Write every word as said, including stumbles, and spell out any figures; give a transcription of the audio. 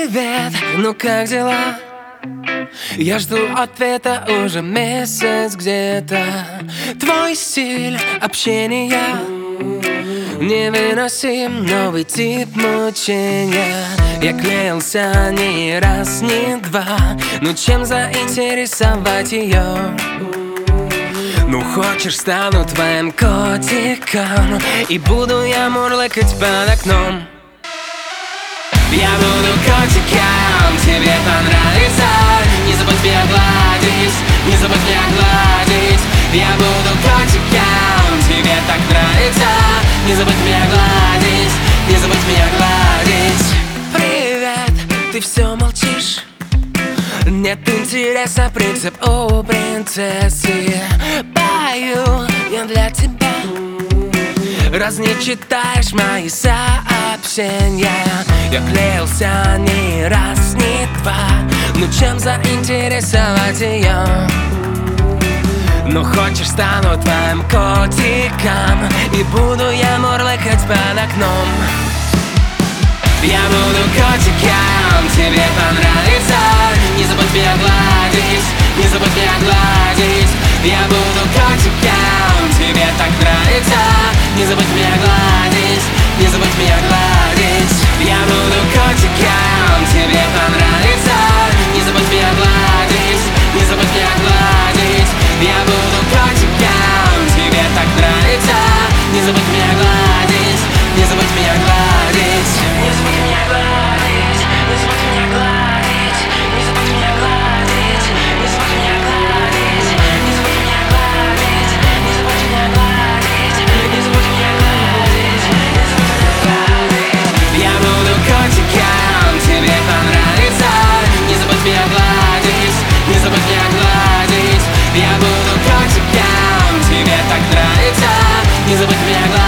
Привет, ну как дела? Я жду ответа уже месяц где-то. Твой стиль общения невыносим, новый тип мучения. Я клеился ни раз, ни два. Ну чем заинтересовать ее? Ну хочешь, стану твоим котиком, и буду я мурлыкать под окном. Я буду котиком, тебе понравится. Не забудь меня гладить, не забудь меня гладить. Я буду котиком, тебе так нравится. Не забудь меня гладить, не забудь меня гладить. Привет, ты все молчишь. Нет интереса, принцип у принцессы. Пою я для тебя. Раз не читаешь мои сообщения. Я клеился ни раз, ни два. Ну чем заинтересовать ее? Ну хочешь, стану твоим котиком, и буду я мурлыкать под окном. Я буду котиком, тебе понравится. Не забудь меня гладить, не забудь меня гладить. Я буду котиком, тебе так нравится. Не забудь меня гладить, не забудь меня гладить. Я буду котиком, тебе понравится. Не забудь меня гладить, не забудь меня гладить. Я буду котиком, тебе так нравится. Не забудь меня гладить, не забудь меня гладить. Не забудь меня гладить, не забудь меня гладить. Не забудь меня гладить, не забудь меня гладить. Не забудь меня гладить, не забудь меня гладить. Не забудь меня гладить, не забудь меня гладить. Я буду котиком, тебе понравится. Не забудь меня гладить, не забудь меня гладить. Я буду котиком, тебе так нравится. Не забудь меня гладить.